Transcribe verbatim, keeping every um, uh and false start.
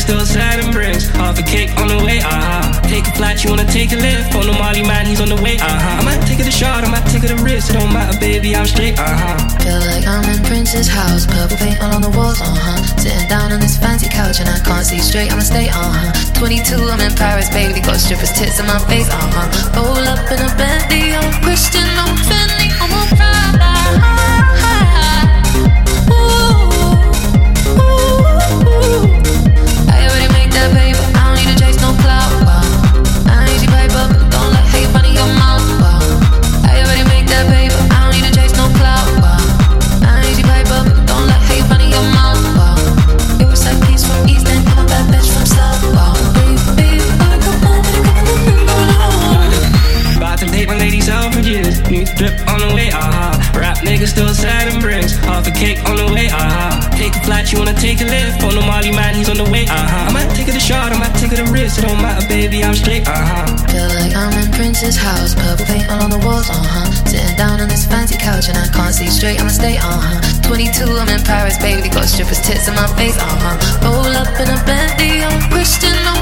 still sad and bricks. Half a cake on the way, uh-huh. Take a flight, you wanna take a lift. On the Molly man, he's on the way, uh-huh. I might take it a shot, I might take it a risk. It don't matter, baby, I'm straight, uh-huh. Feel like I'm in Prince's house, purple paint all on the walls, uh-huh. Sitting down on this fancy couch and I can't see straight, I'ma stay, uh-huh. twenty-two, I'm in Paris, baby, got strippers' tits in my face, uh-huh. Roll up in a Bentley, I'm Christian, I'm Fendi, I'm a Prada. I already make that paper, I don't need to chase no clout, wow. I ain't easy paper, don't let hate run in your mouth, wow. I already make that paper, I don't need to chase no clout, wow. I ain't easy paper, don't let hate run in your mouth, wow. You was like peace from East End, I'm a bad bitch from South, wow. Baby, I come on, baby, come on, come on. About to take my lady Selfridges, new drip on the way, uh-huh. Rap nigga still sad and bricks, half a cake on the way, uh-huh. Take a flight, you wanna take a lift. On the Molly man, he's on the way, uh-huh. I might take it a shot, I might take it a risk. It don't matter, baby, I'm straight, uh-huh. Feel like I'm in Prince's house, purple paint all on the walls, uh-huh. Sitting down on this fancy couch and I can't see straight, I'ma stay, uh-huh. twenty-two, I'm in Paris, baby, got strippers' tits in my face, uh-huh. Roll up in a Bentley, I'm Christian, I'm